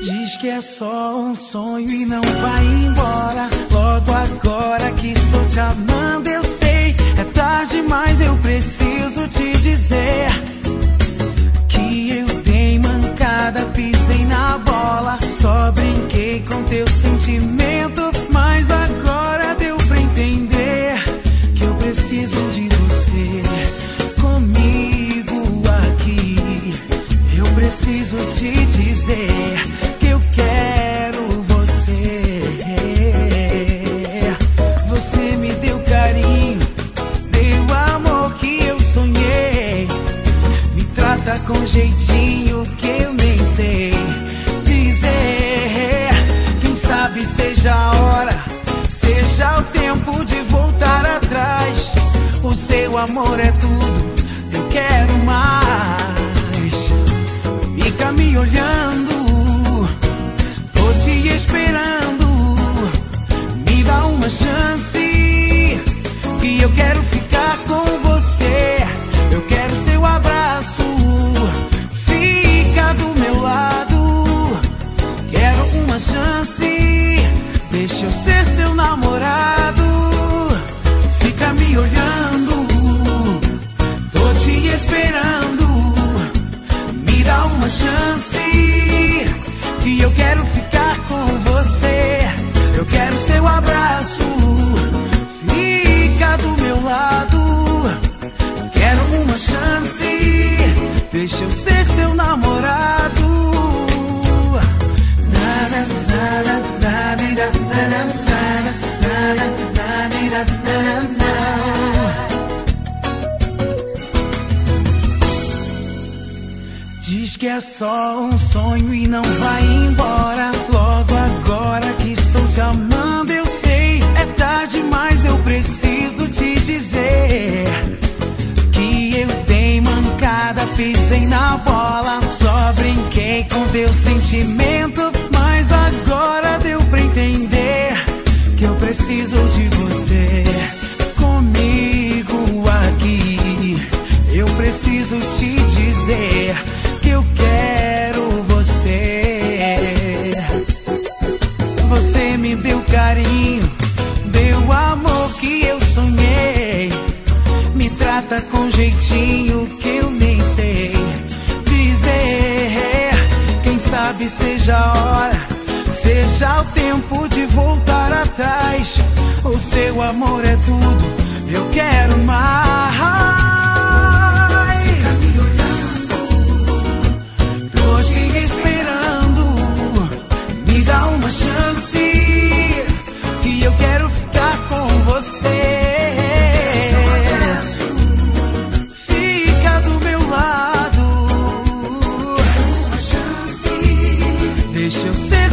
Diz que é só um sonho e não vai embora. Logo agora que estou te amando, eu sei. É tarde, mas eu preciso te dizer que eu dei mancada, pisei na bola. Só brinquei com teu sentimento, mas agora deu pra entender que eu preciso de você comigo aqui. Eu preciso te dizer que eu quero você. Você me deu carinho, deu amor que eu sonhei. Me trata com jeitinho que eu nem sei dizer. Quem sabe seja a hora, seja o tempo de voltar atrás. O seu amor é tudo, eu quero mais. Fica me olhando, tô te esperando. Me dá uma chance, que eu quero ficar com você. Eu quero seu abraço, fica do meu lado. Quero uma chance, deixa eu ser seu namorado. Fica me olhando, tô te esperando. Me dá uma chance, que eu quero ficar com você. Eu quero seu abraço, fica do meu lado. Quero uma chance, deixa eu ser seu namorado. Diz que é só um sonho e não vai embora. Logo agora que estou te amando, eu sei. É tarde, mas eu preciso te dizer que eu dei mancada, pisei na bola. Só brinquei com teu sentimento, mas agora deu pra entender que eu preciso de você comigo aqui. Eu preciso te dizer que eu quero você. Você me deu carinho, deu amor que eu sonhei. Me trata com jeitinho que eu nem sei dizer. Quem sabe seja a hora, seja o tempo de voltar atrás. O seu amor é tudo, eu quero mais. Dá uma chance, que eu quero ficar com você. Fica do meu lado. Uma chance, deixa eu ser